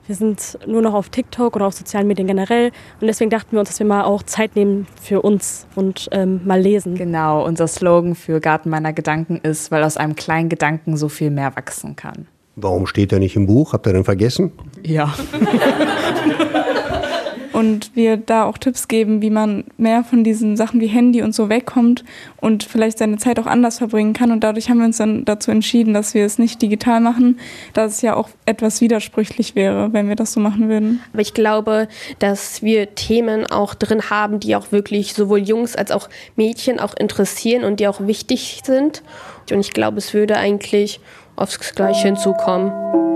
wir sind nur noch auf TikTok oder auf sozialen Medien generell. Und deswegen dachten wir uns, dass wir mal auch Zeit nehmen für uns und mal lesen. Genau, unser Slogan für Garten meiner Gedanken ist, weil aus einem kleinen Gedanken so viel mehr wachsen kann. Warum steht er nicht im Buch? Habt ihr den vergessen? Ja. Und wir da auch Tipps geben, wie man mehr von diesen Sachen wie Handy und so wegkommt und vielleicht seine Zeit auch anders verbringen kann. Und dadurch haben wir uns dann dazu entschieden, dass wir es nicht digital machen, da es ja auch etwas widersprüchlich wäre, wenn wir das so machen würden. Aber ich glaube, dass wir Themen auch drin haben, die auch wirklich sowohl Jungs als auch Mädchen auch interessieren und die auch wichtig sind. Und ich glaube, es würde eigentlich aufs Gleiche hinzukommen.